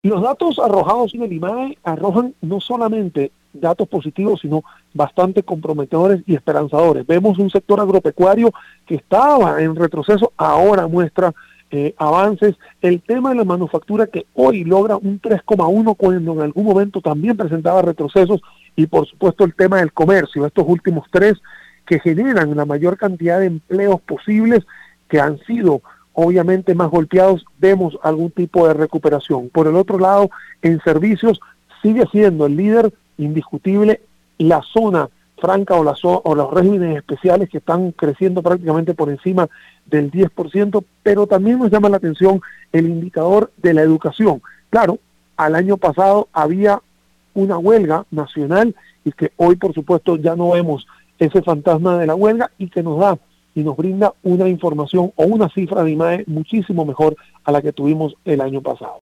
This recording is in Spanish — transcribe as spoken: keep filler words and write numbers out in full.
Los datos arrojados en el IMAE arrojan no solamente datos positivos, sino bastante comprometedores y esperanzadores. Vemos un sector agropecuario que estaba en retroceso, ahora muestra eh, avances. El tema de la manufactura, que hoy logra un tres coma uno cuando en algún momento también presentaba retrocesos, y por supuesto el tema del comercio, estos últimos tres que generan la mayor cantidad de empleos posibles, que han sido obviamente más golpeados, vemos algún tipo de recuperación. Por el otro lado, en servicios sigue siendo el líder indiscutible la zona franca o, la zo o los regímenes especiales, que están creciendo prácticamente por encima del diez por ciento, pero también nos llama la atención el indicador de la educación. Claro, al año pasado había una huelga nacional y que hoy por supuesto ya no vemos ese fantasma de la huelga, y que nos da y nos brinda una información o una cifra de IMAE muchísimo mejor a la que tuvimos el año pasado.